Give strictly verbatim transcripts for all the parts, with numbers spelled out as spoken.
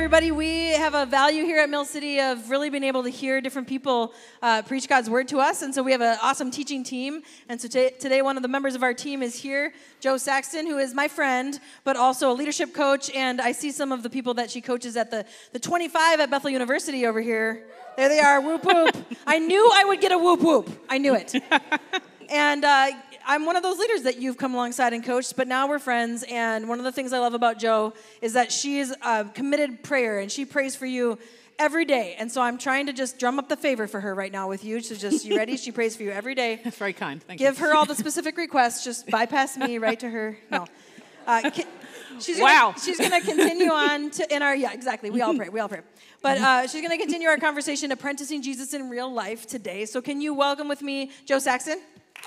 everybody. We have a value here at Mill City of really being able to hear different people uh, preach God's word to us. And so we have an awesome teaching team. And so t- today one of the members of our team is here, Joe Saxton, who is my friend, but also a leadership coach. And I see some of the people that she coaches at the, the twenty-five at Bethel University over here. There they are, whoop, whoop. I knew I would get a whoop, whoop. I knew it. And uh, I'm one of those leaders that you've come alongside and coached, but now we're friends. And one of the things I love about Joe is that she is a committed prayer, and she prays for you every day. And so I'm trying to just drum up the favor for her right now with you. So just, you ready? She prays for you every day. That's very kind. Thank Give you. her all the specific requests. Just bypass me, right to her. No. Uh, she's gonna, wow. She's going to continue on to in our, yeah, exactly. We all pray. We all pray. But uh, she's going to continue our conversation, Apprenticing Jesus in Real Life today. So can you welcome with me Joe Saxton?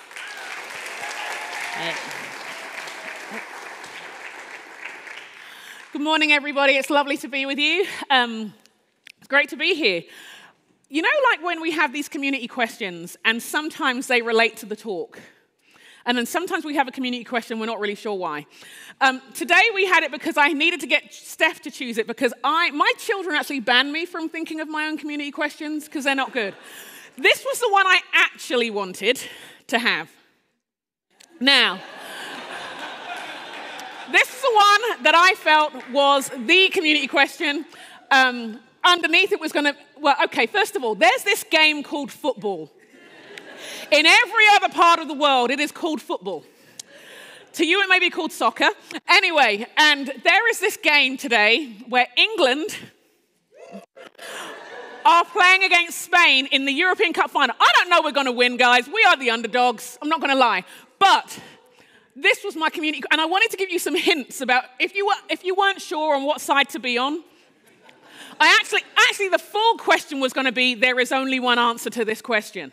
Good morning, everybody. It's lovely to be with you. Um, it's great to be here. You know, like when we have these community questions, and sometimes they relate to the talk. And then sometimes we have a community question, we're not really sure why. Um, today we had it because I needed to get Steph to choose it, because I, my children actually banned me from thinking of my own community questions, because they're not good. This was the one I actually wanted to have. Now, this is the one that I felt was the community question. Um, underneath it was going to, well, okay, first of all, there's this game called football. In every other part of the world, it is called football. To you, it may be called soccer. Anyway, and there is this game today where England are playing against Spain in the European Cup final. I don't know we're going to win, guys. We are the underdogs. I'm not going to lie. But this was my community, and I wanted to give you some hints about if you were, if you weren't sure on what side to be on. I actually, actually, the full question was going to be, there is only one answer to this question.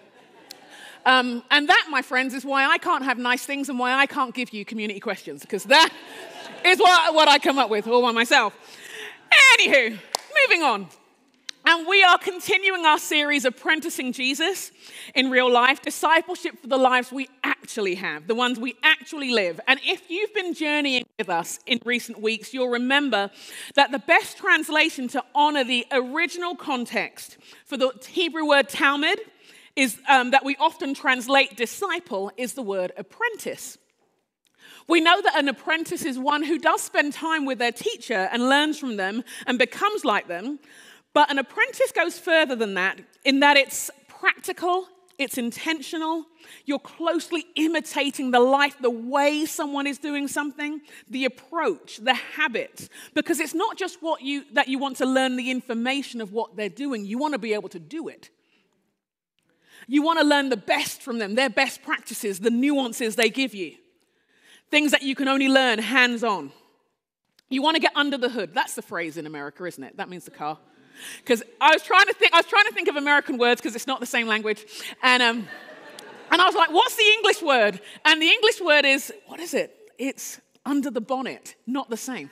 Um, and that, my friends, is why I can't have nice things and why I can't give you community questions, because that is what, what I come up with all by myself. Anywho, moving on. And we are continuing our series, Apprenticing Jesus in Real Life, discipleship for the lives we actually have, the ones we actually live. And if you've been journeying with us in recent weeks, you'll remember that the best translation to honor the original context for the Hebrew word Talmud is um, that we often translate disciple is the word apprentice. We know that an apprentice is one who does spend time with their teacher and learns from them and becomes like them. But an apprentice goes further than that in that it's practical, it's intentional, you're closely imitating the life, the way someone is doing something, the approach, the habit. Because it's not just what you that you want to learn the information of what they're doing, you want to be able to do it. You want to learn the best from them, their best practices, the nuances they give you. Things that you can only learn hands-on. You want to get under the hood. That's the phrase in America, isn't it? That means the car. Because I was trying to think, I was trying to think of American words because it's not the same language, and um, and I was like, "What's the English word?" And the English word is, what is it? It's under the bonnet, not the same.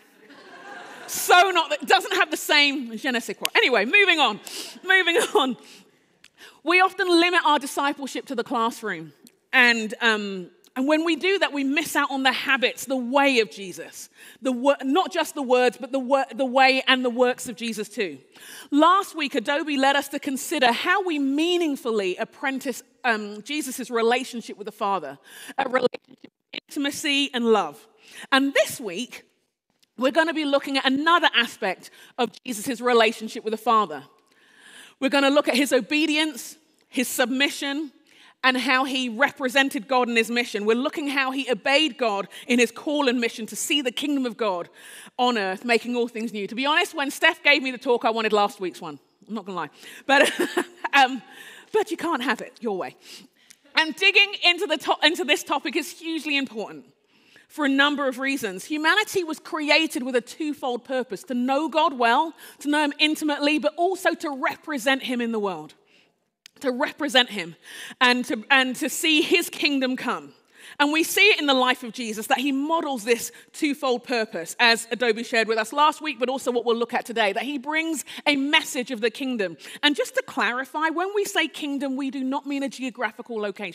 So not, it doesn't have the same je ne sais quoi. Anyway, moving on, moving on. We often limit our discipleship to the classroom, and um, and when we do that, we miss out on the habits, the way of Jesus. The wo- not just the words, but the, wo- the way and the works of Jesus too. Last week, Adobe led us to consider how we meaningfully apprentice um, Jesus' relationship with the Father, a relationship of intimacy and love. And this week, we're going to be looking at another aspect of Jesus' relationship with the Father. We're going to look at his obedience, his submission, and how he represented God in his mission. We're looking how he obeyed God in his call and mission to see the kingdom of God on earth, making all things new. To be honest, when Steph gave me the talk, I wanted last week's one. I'm not going to lie. But, um, but you can't have it your way. And digging into, the to- into this topic is hugely important for a number of reasons. Humanity was created with a twofold purpose: to know God well, to know him intimately, but also to represent him in the world. To represent him and to, and to see his kingdom come. And we see it in the life of Jesus that he models this twofold purpose, as Adobe shared with us last week, but also what we'll look at today, that he brings a message of the kingdom. And just to clarify, when we say kingdom, we do not mean a geographical location.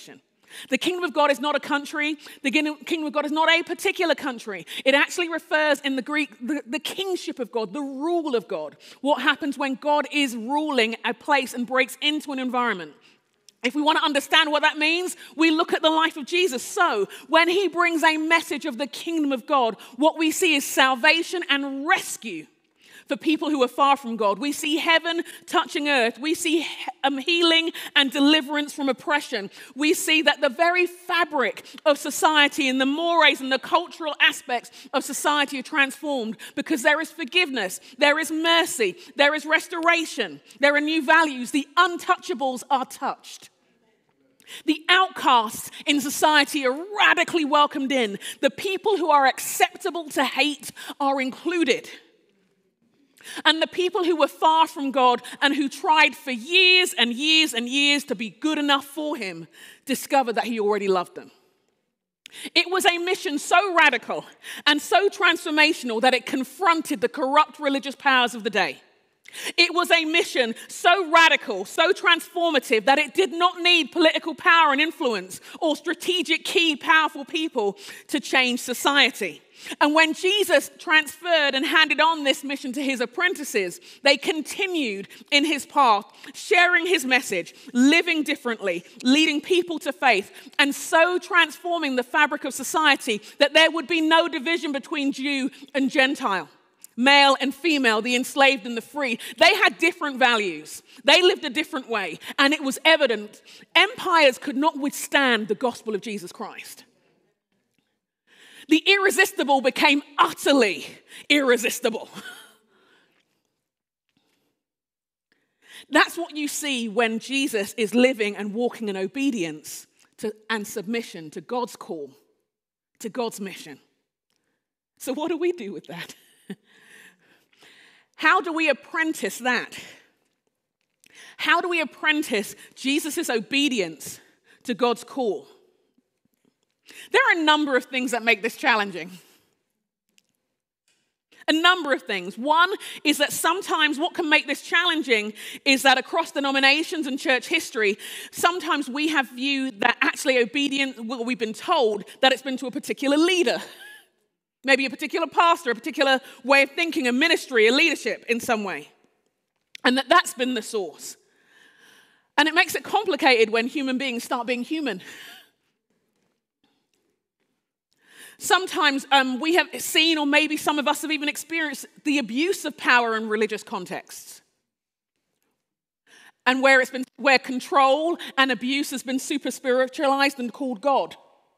The kingdom of God is not a country. The kingdom of God is not a particular country. It actually refers in the Greek, the, the kingship of God, the rule of God. What happens when God is ruling a place and breaks into an environment. If we want to understand what that means, we look at the life of Jesus. So when he brings a message of the kingdom of God, what we see is salvation and rescue for people who are far from God. We see heaven touching earth. We see um, healing and deliverance from oppression. We see that the very fabric of society and the mores and the cultural aspects of society are transformed because there is forgiveness, there is mercy, there is restoration, there are new values. The untouchables are touched. The outcasts in society are radically welcomed in. The people who are acceptable to hate are included. And the people who were far from God and who tried for years and years and years to be good enough for him discovered that he already loved them. It was a mission so radical and so transformational that it confronted the corrupt religious powers of the day. It was a mission so radical, so transformative that it did not need political power and influence or strategic key powerful people to change society. And when Jesus transferred and handed on this mission to his apprentices, they continued in his path, sharing his message, living differently, leading people to faith, and so transforming the fabric of society that there would be no division between Jew and Gentile, male and female, the enslaved and the free. They had different values. They lived a different way. And it was evident empires could not withstand the gospel of Jesus Christ. The irresistible became utterly irresistible. That's what you see when Jesus is living and walking in obedience to, and submission to God's call, to God's mission. So what do we do with that? How do we apprentice that? How do we apprentice Jesus' obedience to God's call? There are a number of things that make this challenging. A number of things. One is that sometimes what can make this challenging is that across denominations and church history, sometimes we have viewed that actually obedience, well, we've been told that it's been to a particular leader. Maybe a particular pastor, a particular way of thinking, a ministry, a leadership in some way. And that that's been the source. And it makes it complicated when human beings start being human. Sometimes um, we have seen, or maybe some of us have even experienced, the abuse of power in religious contexts. And where it's been, where control and abuse has been super spiritualized and called God.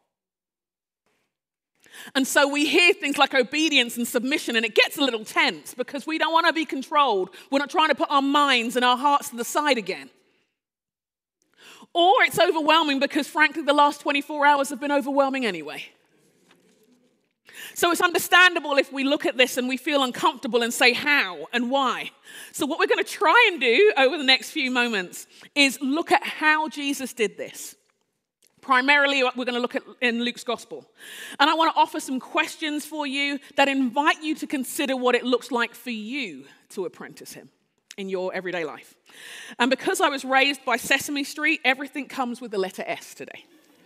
And so we hear things like obedience and submission, and it gets a little tense because we don't want to be controlled. We're not trying to put our minds and our hearts to the side again. Or it's overwhelming because, frankly, the last twenty-four hours have been overwhelming anyway. So it's understandable if we look at this and we feel uncomfortable and say how and why. So what we're going to try and do over the next few moments is look at how Jesus did this. Primarily, we're going to look at in Luke's gospel. And I want to offer some questions for you that invite you to consider what it looks like for you to apprentice him in your everyday life. And because I was raised by Sesame Street, everything comes with the letter S today.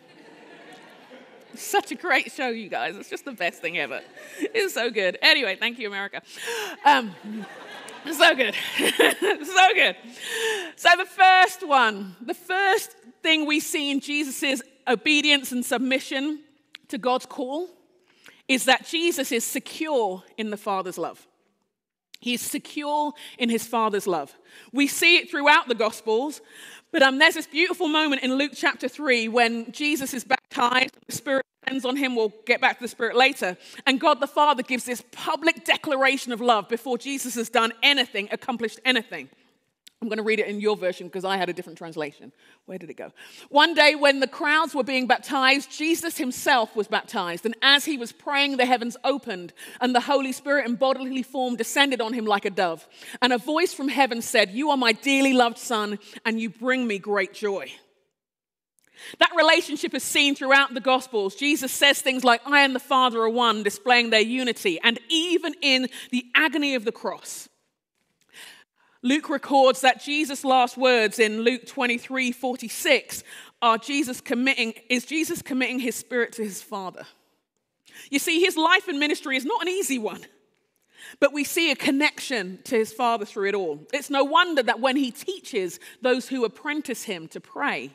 Such a great show, you guys. It's just the best thing ever. It's so good. Anyway, thank you, America. Um, so good. So good. So the first one, the first thing we see in Jesus' obedience and submission to God's call is that Jesus is secure in the Father's love. He's secure in his Father's love. We see it throughout the Gospels, but um, there's this beautiful moment in Luke chapter three when Jesus is baptized, the Spirit descends on him. We'll get back to the Spirit later. And God the Father gives this public declaration of love before Jesus has done anything, accomplished anything. I'm going to read it in your version because I had a different translation. Where did it go? One day when the crowds were being baptized, Jesus himself was baptized. And as he was praying, the heavens opened and the Holy Spirit in bodily form descended on him like a dove. And a voice from heaven said, "You are my dearly loved Son, and you bring me great joy." That relationship is seen throughout the Gospels. Jesus says things like, "I and the Father are one," displaying their unity. And even in the agony of the cross, Luke records that Jesus' last words in Luke twenty-three forty-six are Jesus committing, is Jesus committing his spirit to his Father. You see, his life and ministry is not an easy one, but we see a connection to his Father through it all. It's no wonder that when he teaches those who apprentice him to pray,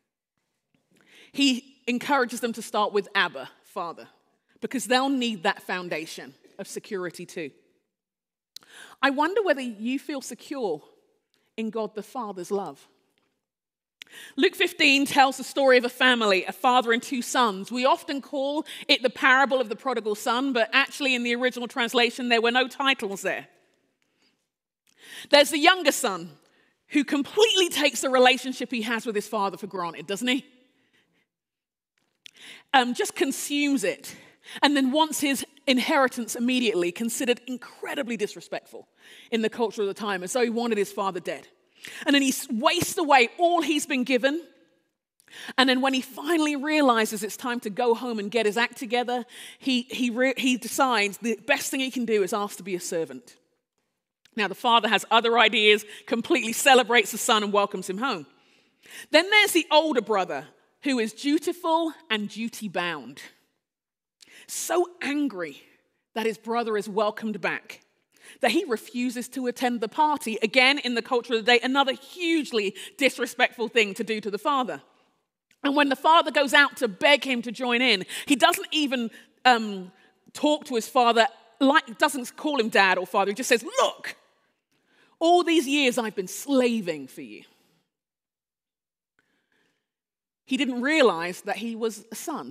he encourages them to start with Abba, Father, because they'll need that foundation of security too. I wonder whether you feel secure in God the Father's love. Luke fifteen tells the story of a family, a father and two sons. We often call it the parable of the prodigal son, but actually in the original translation, there were no titles there. There's the younger son who completely takes the relationship he has with his father for granted, doesn't he? Um, just consumes it, and then wants his inheritance immediately, considered incredibly disrespectful in the culture of the time, as though he wanted his father dead. And then he wastes away all he's been given. And then when he finally realizes it's time to go home and get his act together, he, he, re- he decides the best thing he can do is ask to be a servant. Now, the father has other ideas, completely celebrates the son and welcomes him home. Then there's the older brother who is dutiful and duty-bound. So angry that his brother is welcomed back, that he refuses to attend the party. Again, in the culture of the day, another hugely disrespectful thing to do to the father. And when the father goes out to beg him to join in, he doesn't even um, talk to his father, like doesn't call him dad or father. He just says, look, all these years I've been slaving for you. He didn't realize that he was a son.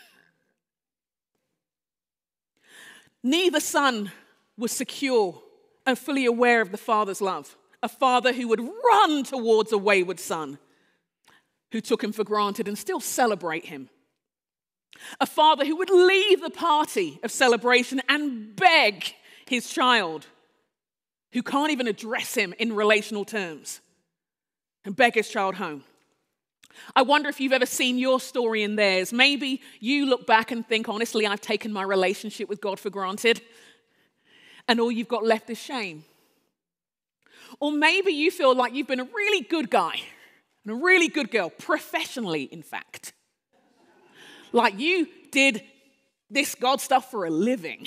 Neither son was secure and fully aware of the father's love. A father who would run towards a wayward son who took him for granted and still celebrate him. A father who would leave the party of celebration and beg his child, who can't even address him in relational terms, and beg his child home. I wonder if you've ever seen your story in theirs. Maybe you look back and think, honestly, I've taken my relationship with God for granted, and all you've got left is shame. Or maybe you feel like you've been a really good guy and a really good girl, professionally, in fact. Like you did this God stuff for a living.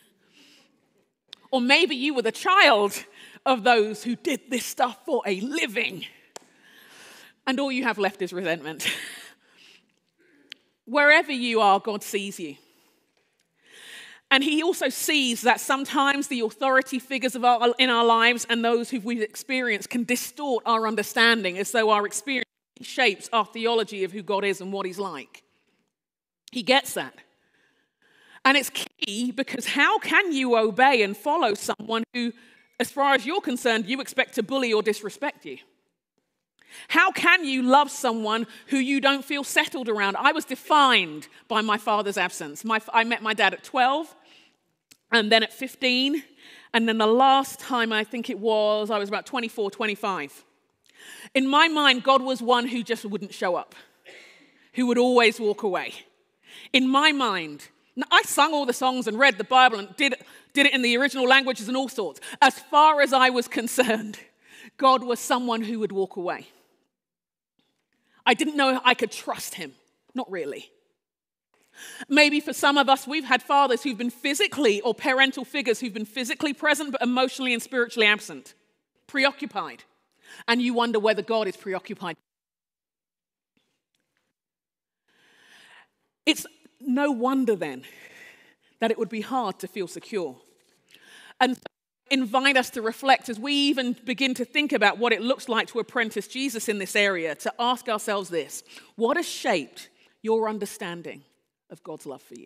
Or maybe you were the child of those who did this stuff for a living. And all you have left is resentment. Wherever you are, God sees you. And he also sees that sometimes the authority figures of our, in our lives and those who we've experienced can distort our understanding, as though our experience shapes our theology of who God is and what he's like. He gets that. And it's key, because how can you obey and follow someone who, as far as you're concerned, you expect to bully or disrespect you? How can you love someone who you don't feel settled around? I was defined by my father's absence. My, I met my dad at twelve, and then at fifteen, and then the last time I think it was, I was about twenty-four, twenty-five. In my mind, God was one who just wouldn't show up, who would always walk away. In my mind, I sung all the songs and read the Bible and did, did it in the original languages and all sorts. As far as I was concerned, God was someone who would walk away. I didn't know I could trust him. Not really. Maybe for some of us, we've had fathers who've been physically, or parental figures who've been physically present but emotionally and spiritually absent, preoccupied. And you wonder whether God is preoccupied. It's no wonder then that it would be hard to feel secure. And invite us to reflect as we even begin to think about what it looks like to apprentice Jesus in this area, to ask ourselves this: what has shaped your understanding of God's love for you?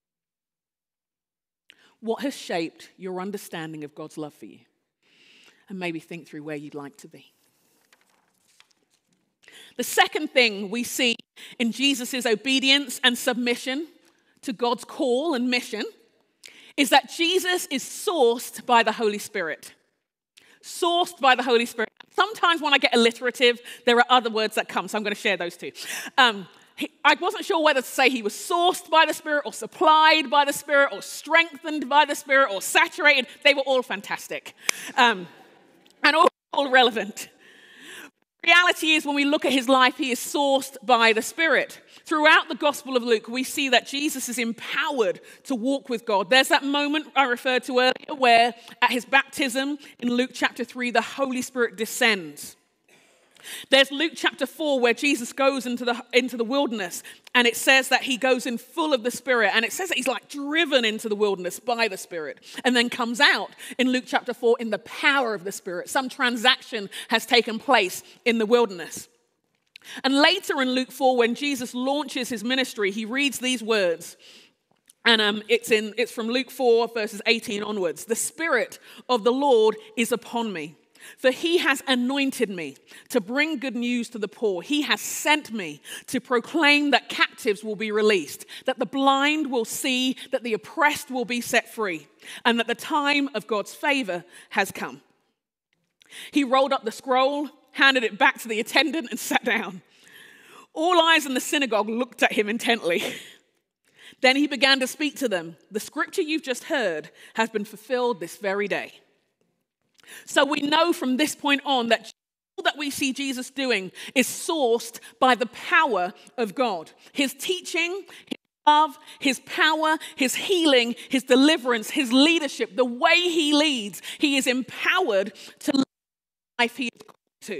What has shaped your understanding of God's love for you? And maybe think through where you'd like to be. The second thing we see in Jesus' obedience and submission to God's call and mission is that Jesus is sourced by the Holy Spirit. Sourced by the Holy Spirit. Sometimes when I get alliterative, there are other words that come, so I'm going to share those too. Um, he, I wasn't sure whether to say he was sourced by the Spirit or supplied by the Spirit or strengthened by the Spirit or saturated. They were all fantastic. Um, and all all relevant. Reality is, when we look at his life, he is sourced by the Spirit. Throughout the Gospel of Luke, we see that Jesus is empowered to walk with God. There's that moment I referred to earlier where at his baptism in Luke chapter three, the Holy Spirit descends. There's Luke chapter four where Jesus goes into the, into the wilderness, and it says that he goes in full of the Spirit, and it says that he's like driven into the wilderness by the Spirit, and then comes out in Luke chapter four in the power of the Spirit. Some transaction has taken place in the wilderness. And later in Luke four, when Jesus launches his ministry, he reads these words, and um, it's, in, it's from Luke four, verses eighteen onwards. The Spirit of the Lord is upon me, for he has anointed me to bring good news to the poor. He has sent me to proclaim that captives will be released, that the blind will see, that the oppressed will be set free, and that the time of God's favor has come. He rolled up the scroll, handed it back to the attendant, and sat down. All eyes in the synagogue looked at him intently. Then he began to speak to them. The scripture you've just heard has been fulfilled this very day. So we know from this point on that all that we see Jesus doing is sourced by the power of God. His teaching, his love, his power, his healing, his deliverance, his leadership, the way he leads, he is empowered to live the life he is called to.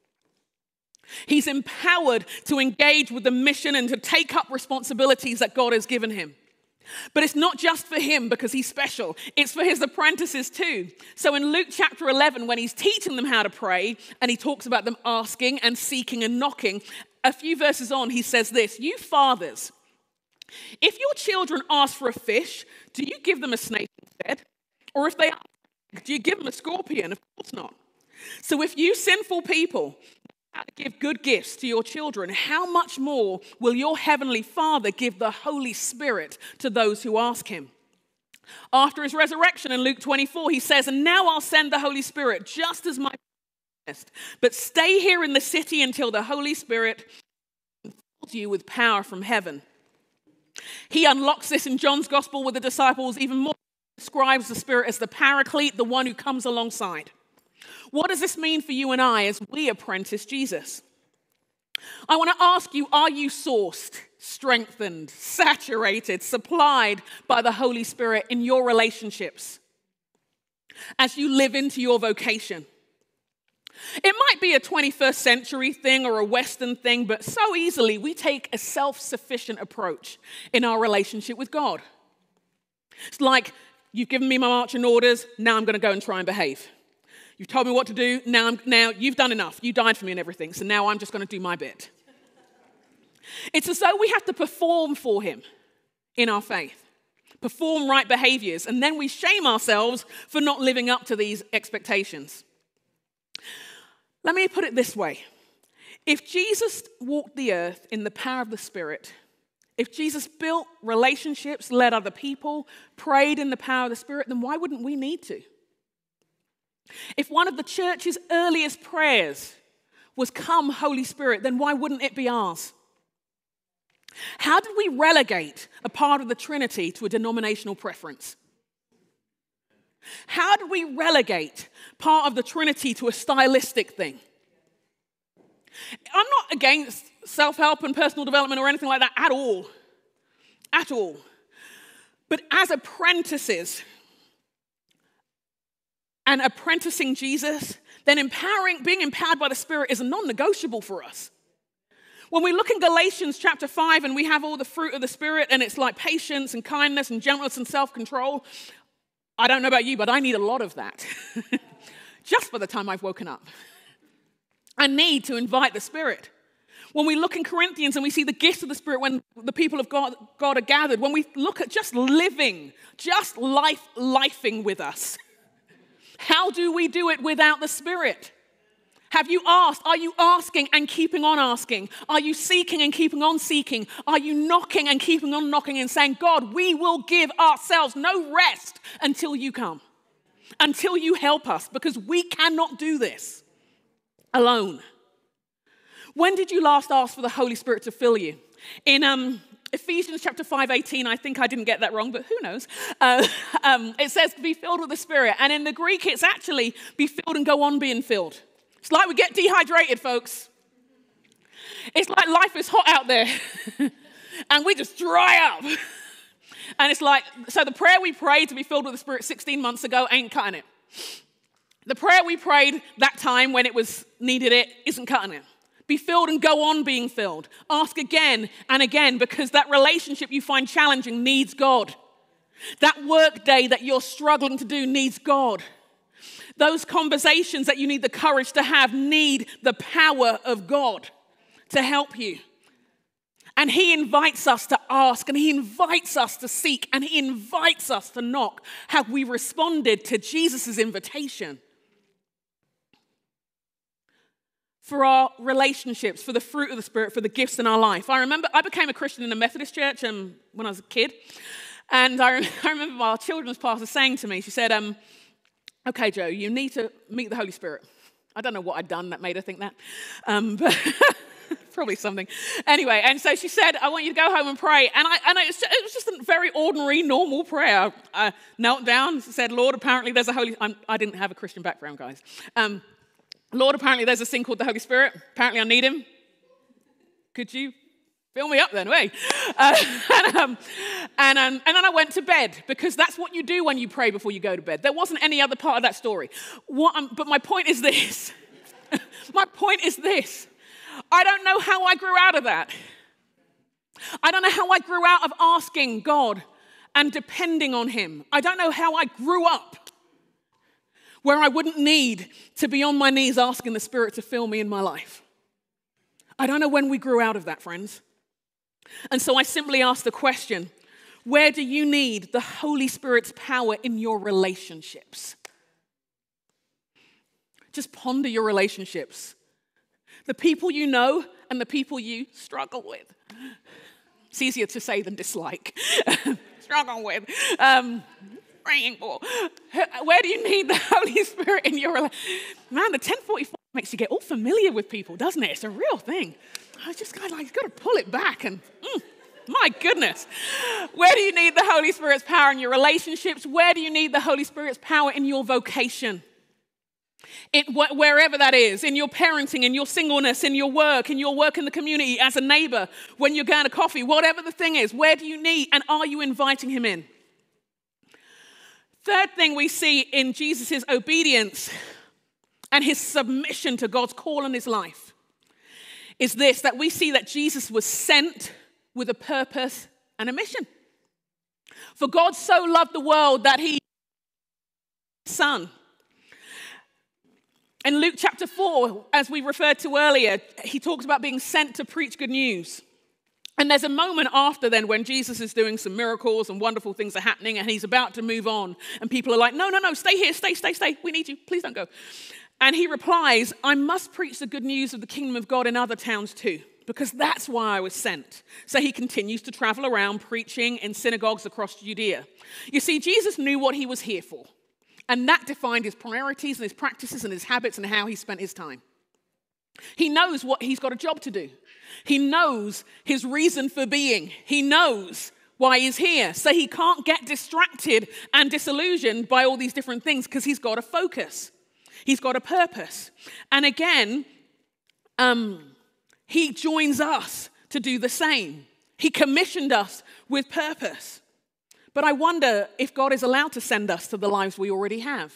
He's empowered to engage with the mission and to take up responsibilities that God has given him. But it's not just for him because he's special. It's for his apprentices too. So in Luke chapter eleven, when he's teaching them how to pray, and he talks about them asking and seeking and knocking, a few verses on, he says this: you fathers, if your children ask for a fish, do you give them a snake instead? Or if they ask, do you give them a scorpion? Of course not. So if you sinful people how to give good gifts to your children, how much more will your heavenly Father give the Holy Spirit to those who ask him? After his resurrection in Luke twenty-four, he says, and now I'll send the Holy Spirit just as my promised. But stay here in the city until the Holy Spirit fills you with power from heaven. He unlocks this in John's gospel with the disciples even more. He describes the Spirit as the paraclete, the one who comes alongside. What does this mean for you and I as we apprentice Jesus? I want to ask you, are you sourced, strengthened, saturated, supplied by the Holy Spirit in your relationships as you live into your vocation? It might be a twenty-first century thing or a Western thing, but so easily we take a self-sufficient approach in our relationship with God. It's like, you've given me my marching orders, now I'm going to go and try and behave. You've told me what to do, now, I'm, now you've done enough. You died for me and everything, so now I'm just going to do my bit. It's as though we have to perform for him in our faith, perform right behaviors, and then we shame ourselves for not living up to these expectations. Let me put it this way. If Jesus walked the earth in the power of the Spirit, if Jesus built relationships, led other people, prayed in the power of the Spirit, then why wouldn't we need to? If one of the church's earliest prayers was, come, Holy Spirit, then why wouldn't it be ours? How did we relegate a part of the Trinity to a denominational preference? How did we relegate part of the Trinity to a stylistic thing? I'm not against self-help and personal development or anything like that at all. At all. But as apprentices, and apprenticing Jesus, then empowering, being empowered by the Spirit is a non-negotiable for us. When we look in Galatians chapter five and we have all the fruit of the Spirit and it's like patience and kindness and gentleness and self-control, I don't know about you, but I need a lot of that. Just by the time I've woken up. I need to invite the Spirit. When we look in Corinthians and we see the gifts of the Spirit when the people of God, God are gathered, when we look at just living, just life, lifing with us, how do we do it without the Spirit? Have you asked? Are you asking and keeping on asking? Are you seeking and keeping on seeking? Are you knocking and keeping on knocking and saying, God, we will give ourselves no rest until you come, until you help us, because we cannot do this alone. When did you last ask for the Holy Spirit to fill you? In, um, Ephesians chapter five eighteen, I think I didn't get that wrong, but who knows? Uh, um, it says, be filled with the Spirit. And in the Greek, it's actually be filled and go on being filled. It's like we get dehydrated, folks. It's like life is hot out there. And we just dry up. And it's like, so the prayer we prayed to be filled with the Spirit sixteen months ago ain't cutting it. The prayer we prayed that time when it was needed it isn't cutting it. Be filled and go on being filled. Ask again and again, because that relationship you find challenging needs God. That work day that you're struggling to do needs God. Those conversations that you need the courage to have need the power of God to help you. And he invites us to ask, and he invites us to seek, and he invites us to knock. Have we responded to Jesus' invitation? For our relationships, for the fruit of the Spirit, for the gifts in our life. I remember I became a Christian in a Methodist church um, when I was a kid. And I, I remember our children's pastor saying to me, she said, um, okay, Joe, you need to meet the Holy Spirit. I don't know what I'd done that made her think that. Um, but probably something. Anyway, and so she said, I want you to go home and pray. And, I, and it, was, it was just a very ordinary, normal prayer. I knelt down, said, Lord, apparently there's a Holy... I'm, I didn't have a Christian background, guys. Um, Lord, apparently there's a thing called the Holy Spirit. Apparently I need him. Could you fill me up then, hey? Uh, and, um, and, um, and then I went to bed, because that's what you do when you pray before you go to bed. There wasn't any other part of that story. What, um, but my point is this. My point is this. I don't know how I grew out of that. I don't know how I grew out of asking God and depending on him. I don't know how I grew up where I wouldn't need to be on my knees asking the Spirit to fill me in my life. I don't know when we grew out of that, friends. And so I simply ask the question, where do you need the Holy Spirit's power in your relationships? Just ponder your relationships. The people you know and the people you struggle with. It's easier to say than dislike. Struggle with. Um, praying for. Where do you need the Holy Spirit in your relationship? Man, the ten forty-four makes you get all familiar with people, doesn't it? It's a real thing. I just kind of like, got to pull it back and, mm, my goodness. Where do you need the Holy Spirit's power in your relationships? Where do you need the Holy Spirit's power in your vocation? It, wh- wherever that is, in your parenting, in your singleness, in your work, in your work in the community, as a neighbor, when you're going to coffee, whatever the thing is, where do you need, and are you inviting him in? Third thing we see in Jesus' obedience and his submission to God's call in his life is this, that we see that Jesus was sent with a purpose and a mission. For God so loved the world that he son. In Luke chapter four, as we referred to earlier, he talks about being sent to preach good news. And there's a moment after then when Jesus is doing some miracles and wonderful things are happening and he's about to move on. And people are like, no, no, no, stay here, stay, stay, stay. We need you. Please don't go. And he replies, I must preach the good news of the kingdom of God in other towns too, because that's why I was sent. So he continues to travel around preaching in synagogues across Judea. You see, Jesus knew what he was here for. And that defined his priorities and his practices and his habits and how he spent his time. He knows what he's got a job to do. He knows his reason for being. He knows why he's here. So he can't get distracted and disillusioned by all these different things because he's got a focus. He's got a purpose. And again, um, he joins us to do the same. He commissioned us with purpose. But I wonder if God is allowed to send us to the lives we already have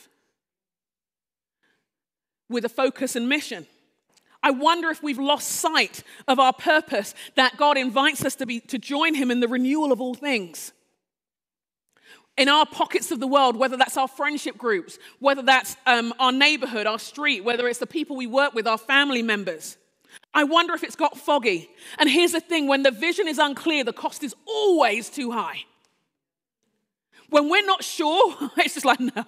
with a focus and mission. I wonder if we've lost sight of our purpose, that God invites us to be to join him in the renewal of all things. In our pockets of the world, whether that's our friendship groups, whether that's um, our neighborhood, our street, whether it's the people we work with, our family members. I wonder if it's got foggy. And here's the thing, when the vision is unclear, the cost is always too high. When we're not sure, it's just like, no.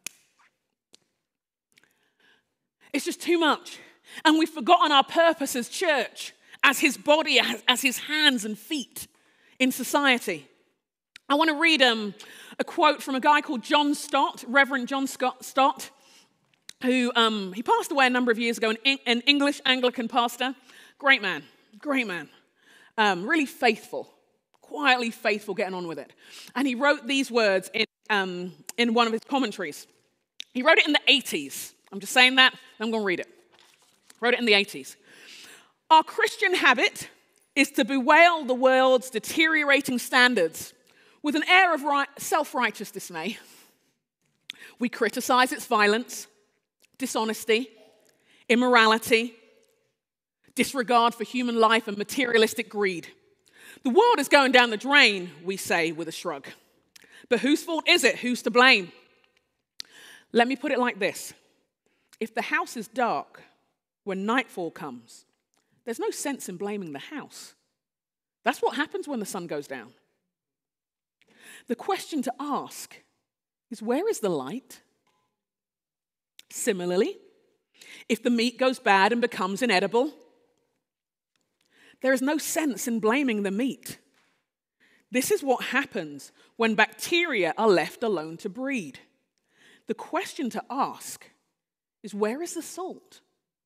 It's just too much. And we've forgotten our purpose as church, as his body, as, as his hands and feet in society. I want to read um, a quote from a guy called John Stott, Reverend John Scott Stott, who um, he passed away a number of years ago, an, an English Anglican pastor. Great man, great man. Um, really faithful, quietly faithful, getting on with it. And he wrote these words in, um, in one of his commentaries. He wrote it in the eighties. I'm just saying that, I'm going to read it. Wrote it in the eighties. Our Christian habit is to bewail the world's deteriorating standards with an air of right, self-righteous dismay. We criticize its violence, dishonesty, immorality, disregard for human life, and materialistic greed. The world is going down the drain, we say with a shrug. But whose fault is it? Who's to blame? Let me put it like this. If the house is dark when nightfall comes, there's no sense in blaming the house. That's what happens when the sun goes down. The question to ask is, where is the light? Similarly, if the meat goes bad and becomes inedible, there is no sense in blaming the meat. This is what happens when bacteria are left alone to breed. The question to ask is, where is the salt?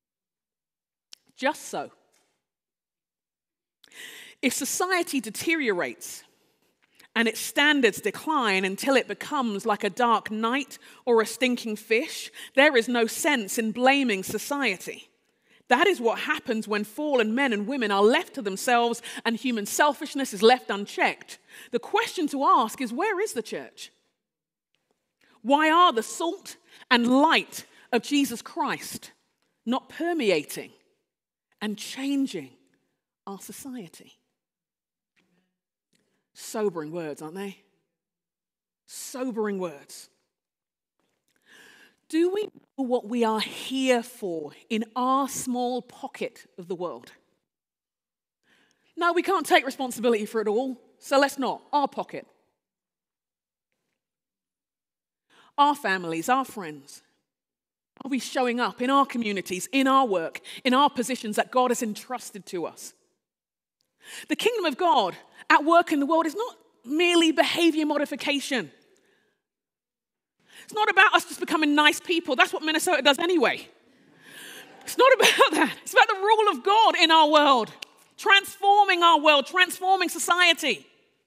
Just so. If society deteriorates and its standards decline until it becomes like a dark night or a stinking fish, there is no sense in blaming society. That is what happens when fallen men and women are left to themselves and human selfishness is left unchecked. The question to ask is, where is the church? Why are the salt and light of Jesus Christ not permeating and changing our society? Sobering words, aren't they? Sobering words. Do we know what we are here for in our small pocket of the world? No, we can't take responsibility for it all, so let's not. Our pocket. Our families, our friends. Are we showing up in our communities, in our work, in our positions that God has entrusted to us? The kingdom of God at work in the world is not merely behavior modification. It's not about us just becoming nice people. That's what Minnesota does anyway. It's not about that. It's about the rule of God in our world, transforming our world, transforming society.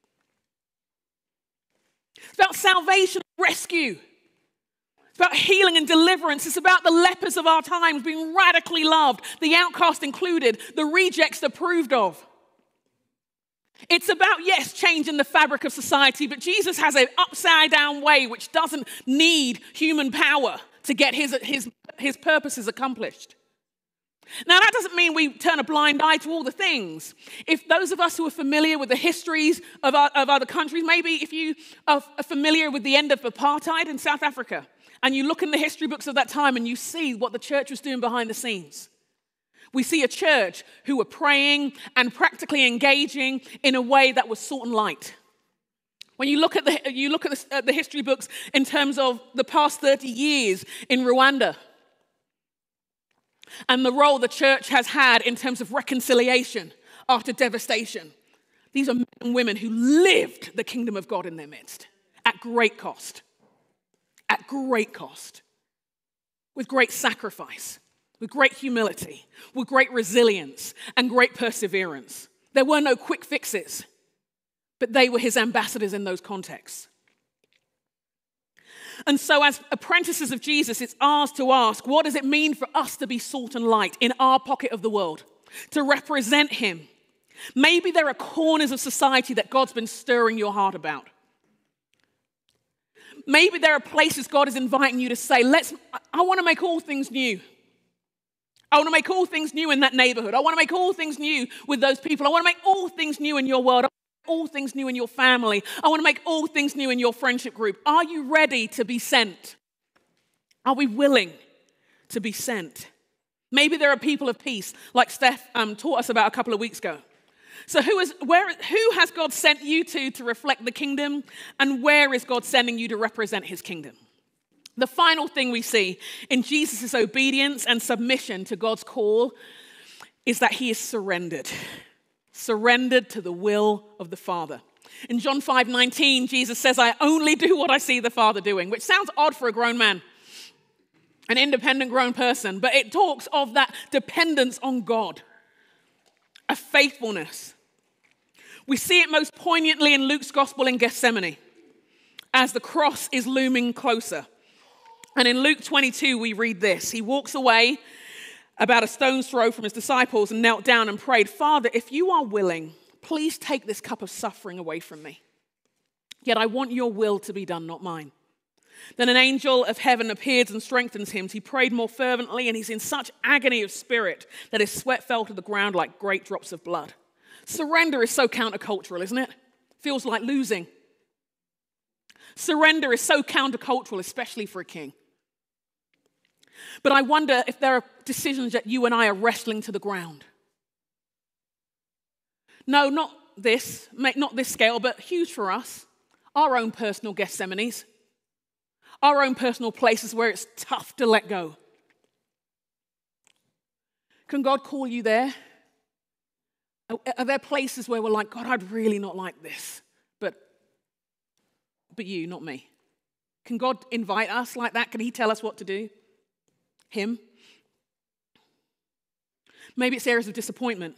It's about salvation, rescue. It's about healing and deliverance. It's about the lepers of our times being radically loved, the outcast included, the rejects approved of. It's about, yes, changing the fabric of society, but Jesus has an upside-down way which doesn't need human power to get his, his, his purposes accomplished. Now, that doesn't mean we turn a blind eye to all the things. If those of us who are familiar with the histories of, our, of other countries, maybe if you are familiar with the end of apartheid in South Africa, and you look in the history books of that time and you see what the church was doing behind the scenes. We see a church who were praying and practically engaging in a way that was salt and light. When you look at the, you look at the, uh, the history books in terms of the past thirty years in Rwanda and the role the church has had in terms of reconciliation after devastation, these are men and women who lived the kingdom of God in their midst at great cost, at great cost, with great sacrifice, with great humility, with great resilience and great perseverance. There were no quick fixes, but they were his ambassadors in those contexts. And so as apprentices of Jesus, it's ours to ask, what does it mean for us to be salt and light in our pocket of the world, to represent him? Maybe there are corners of society that God's been stirring your heart about. Maybe there are places God is inviting you to say, "Let's. I want to make all things new. I want to make all things new in that neighborhood. I want to make all things new with those people. I want to make all things new in your world. I want to make all things new in your family. I want to make all things new in your friendship group." Are you ready to be sent? Are we willing to be sent? Maybe there are people of peace, like Steph um, taught us about a couple of weeks ago. So who, is, where, who has God sent you to to reflect the kingdom? And where is God sending you to represent his kingdom? The final thing we see in Jesus' obedience and submission to God's call is that he is surrendered. Surrendered to the will of the Father. In John five nineteen, Jesus says, "I only do what I see the Father doing," which sounds odd for a grown man, an independent grown person, but it talks of that dependence on God, a faithfulness. We see it most poignantly in Luke's gospel in Gethsemane, as the cross is looming closer. And in Luke twenty-two, we read this. He walks away about a stone's throw from his disciples and knelt down and prayed, "Father, if you are willing, please take this cup of suffering away from me. Yet I want your will to be done, not mine." Then an angel of heaven appears and strengthens him. He prayed more fervently, and he's in such agony of spirit that his sweat fell to the ground like great drops of blood. Surrender is so countercultural, isn't it? Feels like losing. Surrender is so countercultural, especially for a king. But I wonder if there are decisions that you and I are wrestling to the ground. No, not this, not this scale, but huge for us. Our own personal Gethsemanes. Our own personal places where it's tough to let go. Can God call you there? Are there places where we're like, God, I'd really not like this, but, but you, not me? Can God invite us like that? Can he tell us what to do? Him? Maybe it's areas of disappointment.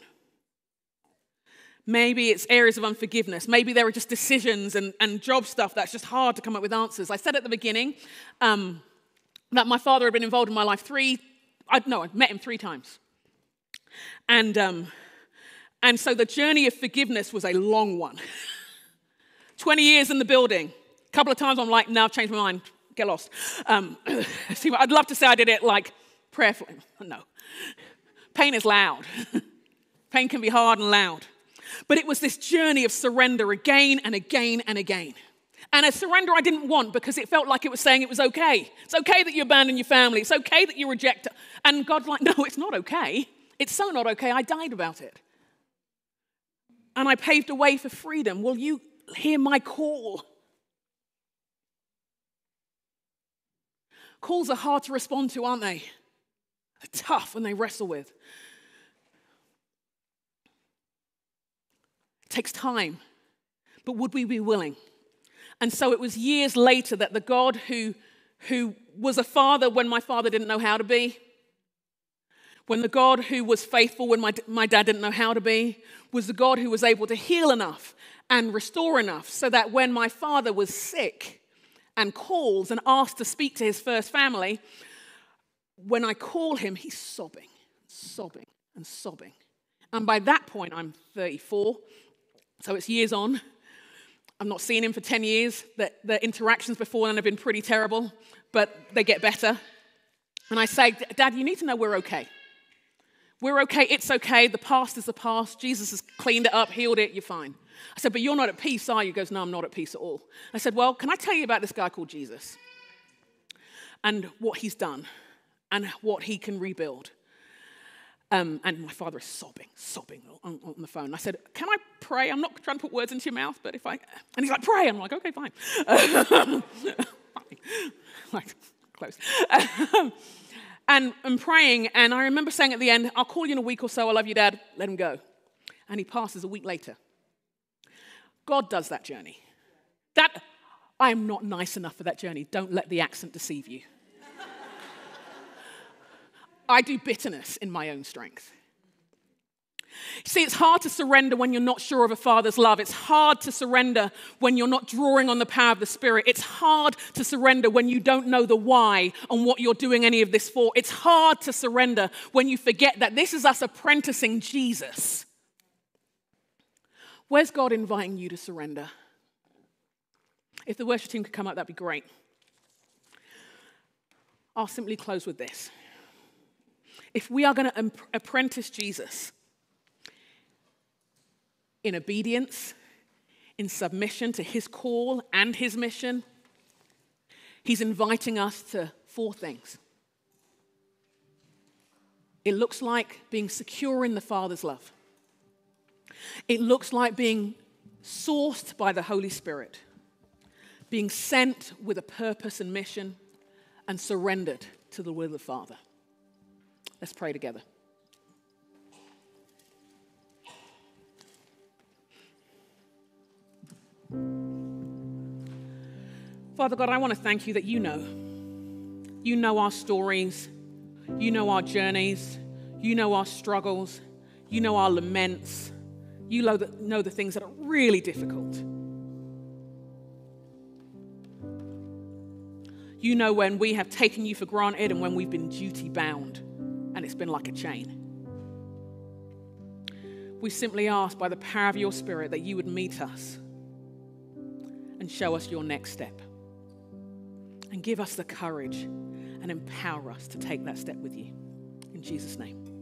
Maybe it's areas of unforgiveness. Maybe there are just decisions and, and job stuff that's just hard to come up with answers. I said at the beginning um, that my father had been involved in my life three, I, no, I met him three times. And, um, and so the journey of forgiveness was a long one. twenty years in the building. A couple of times I'm like, no, I've changed my mind. Get lost. Um, see, I'd love to say I did it like prayerfully. No. Pain is loud. Pain can be hard and loud. But it was this journey of surrender again and again and again. And a surrender I didn't want because it felt like it was saying it was okay. It's okay that you abandon your family. It's okay that you reject it. And God's like, no, it's not okay. It's so not okay, I died about it. And I paved a way for freedom. Will you hear my call? Calls are hard to respond to, aren't they? They're tough and they wrestle with. It takes time, but would we be willing? And so it was years later that the God who, who was a father when my father didn't know how to be, when the God who was faithful when my, my dad didn't know how to be, was the God who was able to heal enough and restore enough so that when my father was sick and calls and asked to speak to his first family, when I call him, he's sobbing, sobbing, and sobbing. And by that point, I'm thirty-four, so it's years on. I've not seen him for ten years. The, the interactions before then have been pretty terrible, but they get better. And I say, Dad, you need to know we're okay. We're okay, it's okay, the past is the past. Jesus has cleaned it up, healed it, you're fine. I said, but you're not at peace, are you? He goes, no, I'm not at peace at all. I said, well, can I tell you about this guy called Jesus? And what he's done, and what he can rebuild. Um, and my father is sobbing, sobbing on, on the phone. I said, can I pray? I'm not trying to put words into your mouth, but if I... And he's like, pray. I'm like, okay, fine. fine. Like, close. and I'm praying, and I remember saying at the end, I'll call you in a week or so. I love you, Dad. Let him go. And he passes a week later. God does that journey. That, I am not nice enough for that journey. Don't let the accent deceive you. I do bitterness in my own strength. See, it's hard to surrender when you're not sure of a father's love. It's hard to surrender when you're not drawing on the power of the Spirit. It's hard to surrender when you don't know the why and what you're doing any of this for. It's hard to surrender when you forget that this is us apprenticing Jesus. Where's God inviting you to surrender? If the worship team could come up, that'd be great. I'll simply close with this. If we are going to apprentice Jesus in obedience, in submission to his call and his mission, he's inviting us to four things. It looks like being secure in the Father's love. It looks like being sourced by the Holy Spirit, being sent with a purpose and mission, and surrendered to the will of the Father. Let's pray together. Father God, I want to thank you that you know. You know our stories. You know our journeys. You know our struggles. You know our laments. You know the, know the things that are really difficult. You know when we have taken you for granted and when we've been duty bound and it's been like a chain. We simply ask by the power of your Spirit that you would meet us and show us your next step and give us the courage and empower us to take that step with you. In Jesus' name.